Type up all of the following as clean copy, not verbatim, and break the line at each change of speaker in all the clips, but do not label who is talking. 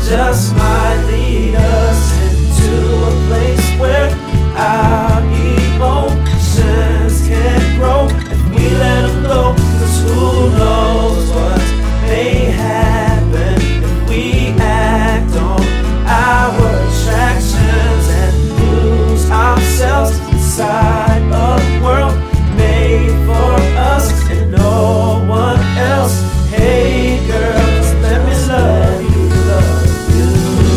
just might lead us into a place where our emotions can grow if we let them go. 'Cause who knows what may happen if we act on our attractions and lose ourselves inside a world made for us and no one else. Hey girls, let me love you, love you.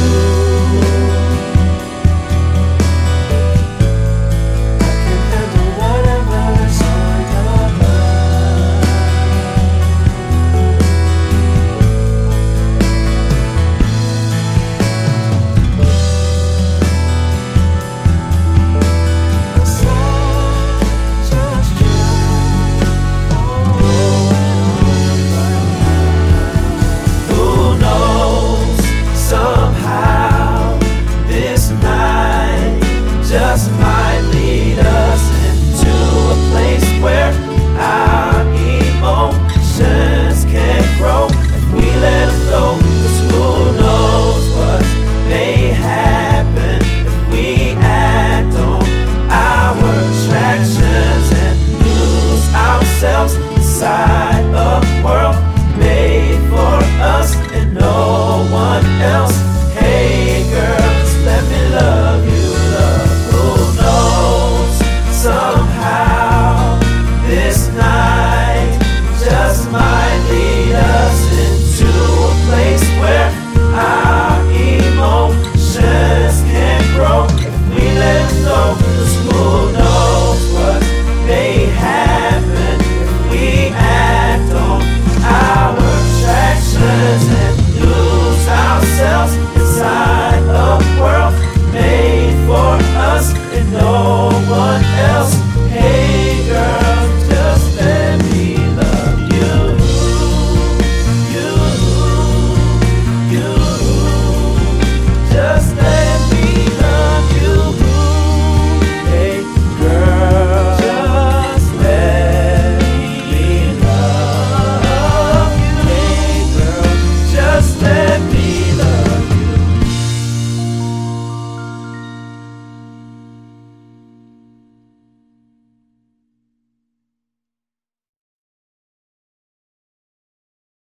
I can handle whatever's on your mind. Who knows, somehow this night just might lead us into a place where our emotions can grow if we let them go. 'Cause who knows what may happen if we act on our attractions and lose ourselves inside a world made for us and no one else. Hey girls, let me love you, love. Who knows, somehow this night just might lead us into a place where our emotions can grow if we let them go. 'Cause who knows what may happen if we act on our attractions and